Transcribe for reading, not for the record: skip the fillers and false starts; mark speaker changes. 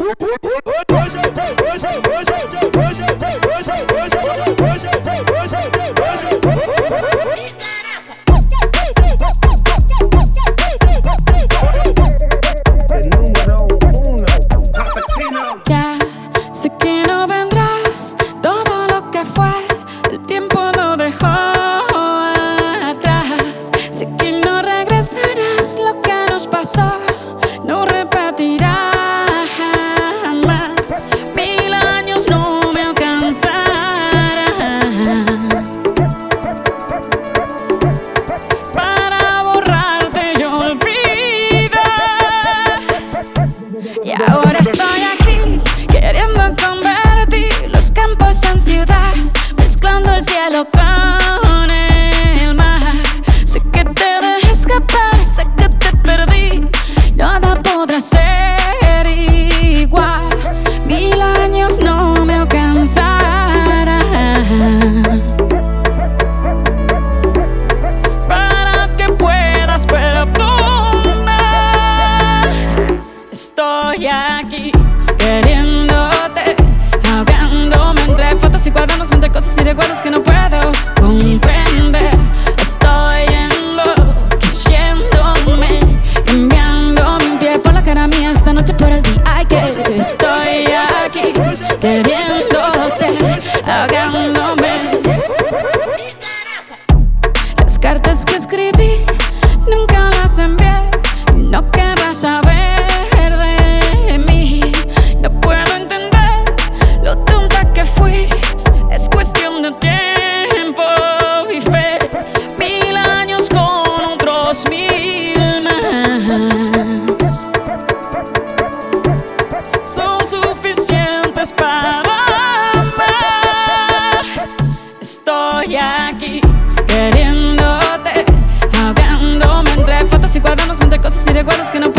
Speaker 1: Ya sé que no vendrás, todo lo que fue, el tiempo lo dejó atrás. Sé que no regresarás, lo que nos pasó no repetirá jamás. 1000 años no me alcanzarán para borrarte y olvidar. Y ahora estoy aquí queriendo convertir los campos en ciudad, mezclando el cielo con el mar. Sé que te dejé escapar, sé que te perdí, nada podrá ser igual. 1000 años no me alcanzarán para que puedas perdonar. Estoy aquí queriéndote, ahogándome entre fotos y cuadernos, entre cosas y recuerdos que no puedo comprender. Estoy enloqueciéndome, cambiándome un pie por la cara mía esta noche por el día que estoy aquí queriéndote, ahogándome. Las cartas que escribí nunca las envié, no querrás saber de mí. No puedo entender lo tonta que fui, es cuestión de tiempo y fe. 1000 años con otros 1000 más son suficientes para amar. Estoy aquí queriéndote, ahogándome entre fotos y cuadernos, entre cosas y recuerdos que no